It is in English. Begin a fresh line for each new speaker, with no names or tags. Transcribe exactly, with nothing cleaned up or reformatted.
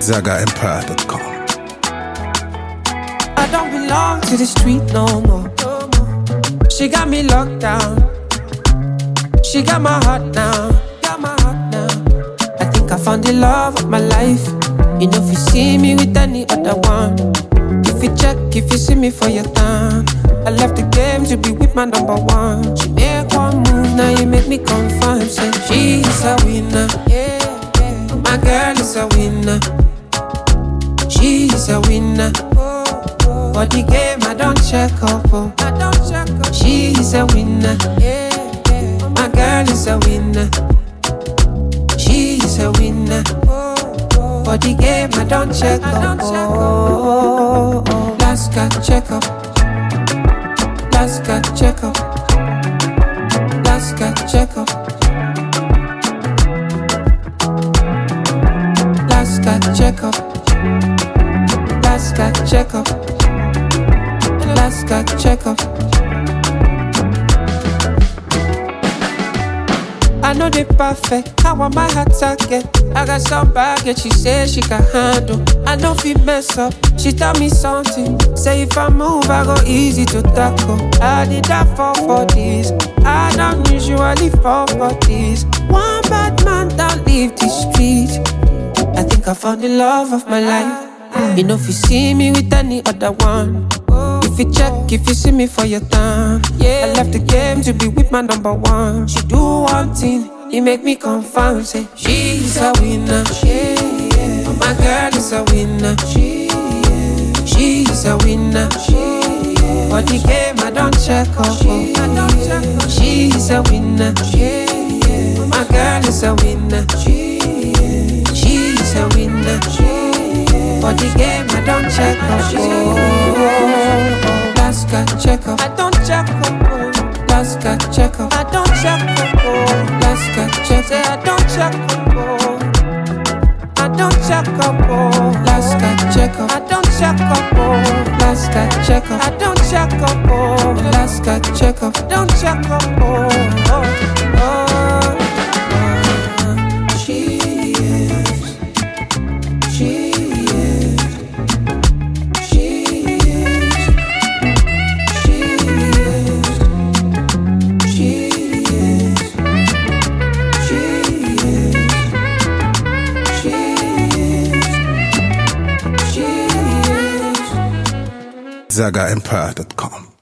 Zaga Empire dot com.
I don't belong to the street no more. She got me locked down. She got my heart now. Got my heart now. I think I found the love of my life. You know if you see me with any other one, if you check, if you see me for your time, I left the game to be with my number one. She make one move, now you make me confirm. Say she's a winner. Yeah, yeah. My girl is a winner. She's a winner. For the game, I don't check up. Oh. I don't check up. She's a winner. Yeah, yeah. My girl is a winner. She's a winner. For the game, I don't check up. Oh, oh, oh. Last got check up. Last got check up. Last got check up. Last got check up. Last got check up. Last got check up. I know they perfect. How am I her target? I got some baggage. She says she can handle. I know if you mess up. She tell me something. Say if I move, I go easy to tackle. I did that fall for this. I don't usually fall for this. One bad man don't leave the street. I think I found the love of my life. You know if you see me with any other one, if you check, if you see me for your time, yeah, I left the game to be with my number one. She do one thing, you make me confirm. Say she's a winner. Yeah, yeah. My girl is a winner. She, yeah. She's a winner. She, yeah. For the game, I don't check up. She, I don't check up. She's a winner. Yeah, yeah. My girl is a winner. She, yeah. She's a winner. She, for the game, I don't check up. Oh, oh, oh. Last got check up. I don't check up. Oh. Last got check up. I don't check up. Oh. Last got check. Say I don't check up. Oh. I don't check up. Oh. Last got check up. I don't check up. Oh. Last got check up. I don't check up. Oh. Last got check up. Don't check up. Oh. Oh. Oh. Oh. She is. She.
Zaga Empire dot com.